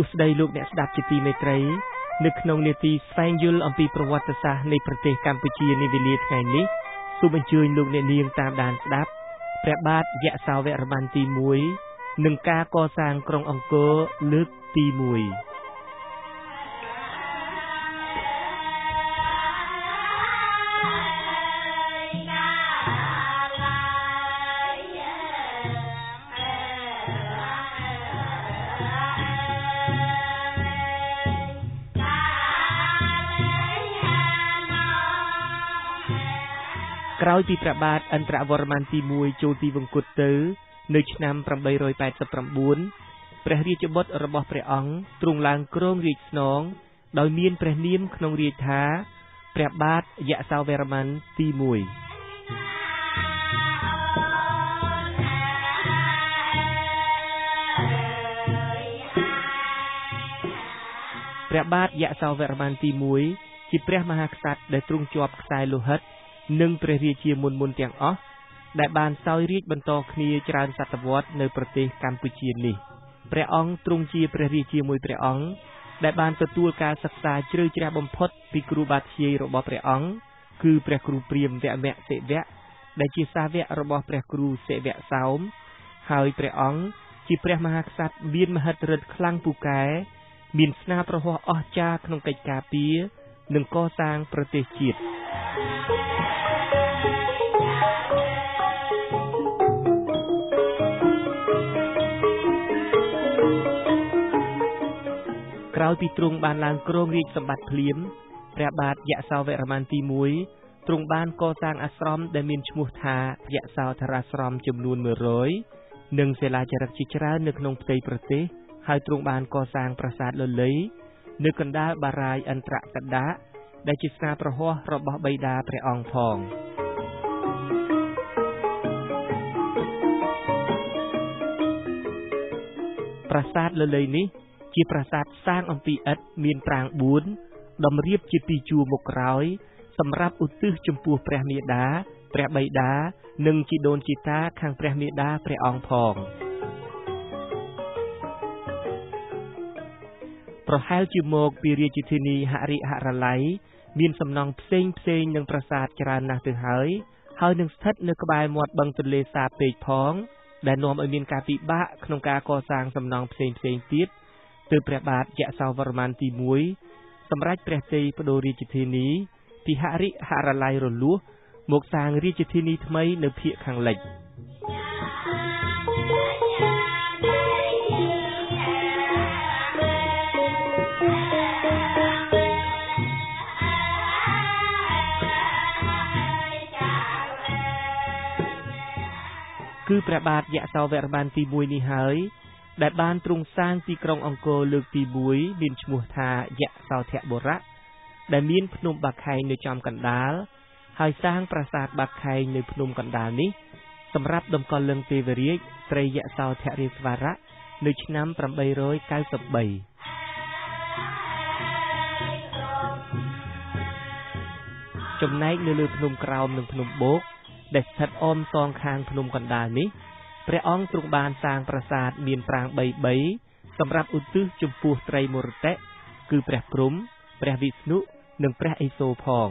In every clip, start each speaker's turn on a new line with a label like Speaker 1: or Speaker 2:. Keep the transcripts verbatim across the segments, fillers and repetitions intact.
Speaker 1: សស្ដីលោកអ្នកស្ដាប់ជាទីមេត្រីនៅក្នុងនេតិស្វែងយល់អំពីប្រវត្តិសាស្ត្រនៃប្រទេសកម្ពុជានាវេលាថ្ងៃនេះសូមអញ្ជើញលោកអ្នកនាងតាមដានស្ដាប់ព្រះបាទយសោវរ្ម័នទីមួយនិងការកសាងក្រុងអង្គរលើកទីមួយក្រោយពីព្រះបាទឥន្ទ្រវរ្ម័នទីមួយចូលទីវង្គតទៅនៅឆ្នាំeight eighty-nineព្រះរាជបុត្ររបស់ព្រះអង្គទ្រង់ឡើងគ្រងរាជ្យស្នងដោយមានព្រះនាមក្នុងរាជ្យថាព្រះបាទយសោវរ្ម័នទីមួយព្រះបាទយសោវរ្ម័នទីមួយជាព្រះមហាក្សត្រដែលទ្រង់ជាប់ខ្សែលោហិតនិងព្រះរាជាមុនមុនទាំងអស់ដែលបានសោយរាជ្យបន្តគ្នាច្រើនសតវត្សនៅប្រទេសកម្ពុជានេះព្រះអង្គទ្រង់ជាព្រះរាជាមួយព្រះអង្គដែលបានទទួលការសិក្សាជ្រៅជ្រះបំផុតពីគ្រូបាធ្យាយរបស់ព្រះអង្គគឺព្រះគ្រូព្រាហ្មណ៍វមសិវៈដែលជាសាវករបស់ព្រះគ្រូសិវៈសោមហើយព្រះអង្គជាព្រះមហាក្សត្រមានមហិទ្ធិឫទ្ធិខ្លាំងពូកែមានស្នាប្រហ័សអស្ចារ្យក្នុងកិច្ចការពារនិងកសាងប្រទេសជាតិក្រោយពីទ្រង់បានឡើងគ្រងរាជ្យសម្បត្តិភ្លាមព្រះបាទយសោវរ្ម័នទីមួយទ្រង់បានកសាងអាស្រមដែលមានឈ្មោះថាយសោធរាស្រមចំនួនone hundredនិងសិលាចារឹកជាច្រើននៅក្នុងផ្ទៃប្រទេសហើយទ្រង់បានកសាងប្រាសាទលលៃនៅកណ្ដាលបារាយឥន្ទ្រកដាកដែលជាស្នាប្រហ័សរបស់បិតាព្រះអង្គផងប្រាសាទលលៃនេះជាប្រាសាទសាងអំពីឥដ្ឋមានប្រាង្គfourតម្រៀបជាពីរជួរមុខក្រោយសម្រាប់ឧទ្ទិសចំពោះព្រះមាតាព្រះបិតានិងជីដូនជីតាខាងព្រះមាតាព្រះអង្គផងប្រហែលជាមកពីរាជធានីហរិហរឡៃមានសំណង់ផ្សេងផ្សេងនឹងប្រាសាទច្រើនណាស់ទៅហើយហើយនឹងស្ថិតនៅក្បែរមាត់បឹងទន្លេសាបពេកផងដែលនាំឲ្យមានការពិបាកក្នុងការកសាងសំណង់ផ្សេងផ្សេងទៀតទើបព្រះបាទយសោវរ្ម័នទីមួយសម្រេចព្រះទ័យប្តូររាជធានីពីហរិហរឡៃរលួសមកសាងរាជធានីថ្មីនៅភាគខាងលិចគឺព្រះបាទយសោវរ្ម័នទីមួយនេះហើយដែលបានទ្រង់សាងទីក្រុងអង្គរលើកទីមួយមានឈ្មោះថាយសោធបុរៈដែលមានភ្នំបាខែងនៅចំកណ្ដាលហើយសាងប្រាសាទបាខែងនៅភ្នំកណ្ដាលនេះសម្រាប់តម្កល់លិង្គទេវរាជស្រីយសោធរិស្វរៈនៅឆ្នាំeight ninety-threeចំណែកនៅលើភ្នំក្រោមនិងភ្នំបូកដែលស្ថិតអមសងខាងភ្នំកណ្ដាលនេះព្រះអង្គទ្រង់បានសាងប្រាសាទមានប្រាង្គthreeសម្រាប់ឧទ្ទិសចំពោះត្រីមរតៈគឺព្រះព្រហ្មព្រះវិស្ណុនិងព្រះឥសូរផង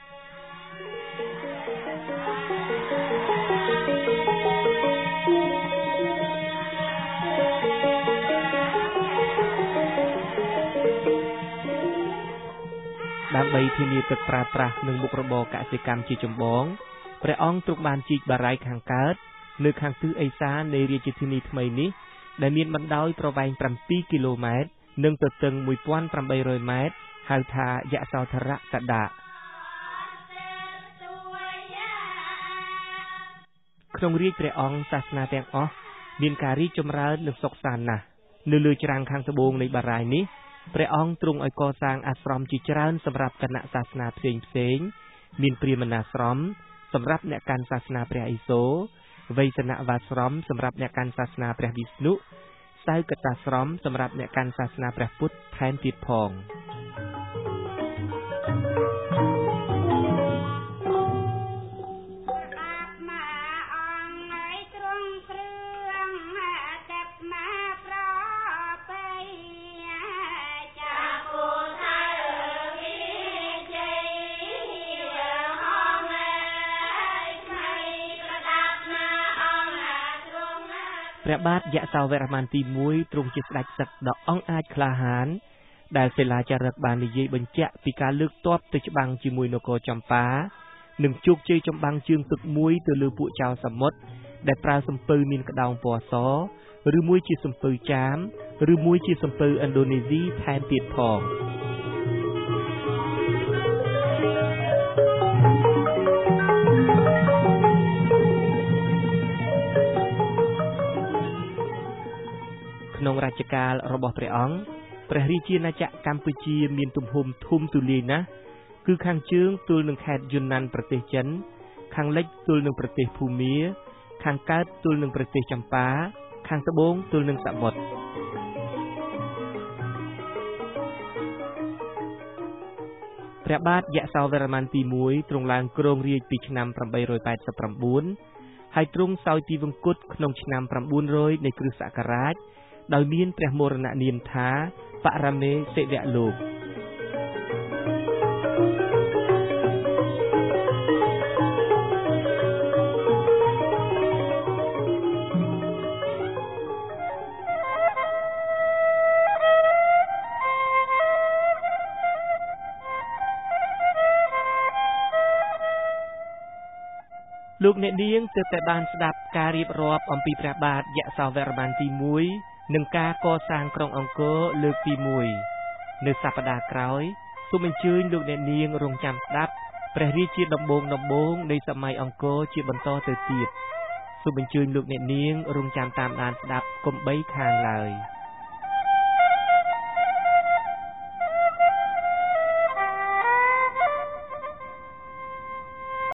Speaker 1: ដើម្បីធានាទឹកប្រើប្រាស់និងមុខរបរកសិកម្មជាចម្បងព្រះអង្គទ្រង់បានជីកបារាយណ៍ខាងកើតនៅខាងទិសឦសាននៃរាជធានីថ្មីនេះដែលមានបណ្ដោយប្រវែងsevenគីឡូម៉ែត្រនិងទទឹងone thousand eight hundredម៉ែត្រហៅថាយសោធរកដាកក្នុងរាជព្រះអង្គសាសនាទាំងអស់មានការរីកចម្រើននិងសុខសាន្តណាស់នៅលើច្រាំងខាងត្បូងនៃបារាយណ៍នេះព្រះអង្គទ្រង់ឲ្យកសាងអាស្រមជាច្រើនសម្រាប់គណៈសាសនាផ្សេងផ្សេងមានព្រាហ្មណាស្រមសម្រាប់អ្នកកាន់សាសនាព្រះឥសូរវៃសនវាស្រមសម្រាប់អ្នកកាន់សាសនាព្រះវិស្ណុសៅកតាស្រមសម្រាប់អ្នកកាន់សាសនាព្រះពុទ្ធថែមទៀតផងព្រះបាទយសោវរ្ម័នទីមួយទ្រង់ជាស្ដេចសឹកដ៏អង់អាចក្លាហានដែលសិលាចារឹកបាននិយាយបញ្ជាក់ពីការលើកទ័ពទៅច្បាំងជាមួយនគរចម្ប៉ានិងជោគជ័យចម្បាំងជើងទឹកមួយទៅលើពួកចៅសមុទ្រដែលប្រើសំពៅមានក្តោងពណ៌សឬមួយជាសំពៅចាមឬមួយជាសំពៅឥណ្ឌូនេស៊ីថែមទៀតផងក្នុងរជ្ជកាលរបស់ព្រះអង្គព្រះរាជាណាចក្រកម្ពុជាមានទំហំធំទូលាយណាស់គឺខាងជើងទល់នឹងខេត្តយុនណាន់ប្រទេសចិនខាងលិចទល់នឹងប្រទេសភូមាខាងកើតទល់នឹងប្រទេសចម្ប៉ាខាងត្បូងទល់នឹងសមុទ្រព្រះបាទយសោវរ្ម័នទីមួយទ្រង់ឡើងគ្រងរាជ្យពីឆ្នាំប្រាំបីរយប៉ែតសិប៩ហើយទ្រង់សោយទីវង្គតក្នុងឆ្នាំ៩រយនៃគ្រិស្តសករាជដោយមានព្រះមរណនាមថាបរមេសិវៈលោកលោកអ្នកនាងទើបតែបានស្ដាប់ការរៀបរាប់អំពីព្រះបាទយសោវរ្ម័នទីមួយនិងការកសាងក្រុងអង្គរលើកទីមួយនៅសប្តាហ៍ក្រោយសូមអញ្ជើញលោកអ្នកនាងរងចាំស្ដាប់ព្រះរាជាដំបូងដំបូងនៃសម័យអង្គរជាបន្តទៅទៀតសូមអញ្ជើញលោកអ្នកនាងរងចាំតាមដានស្ដាប់កុំបីខានឡើយ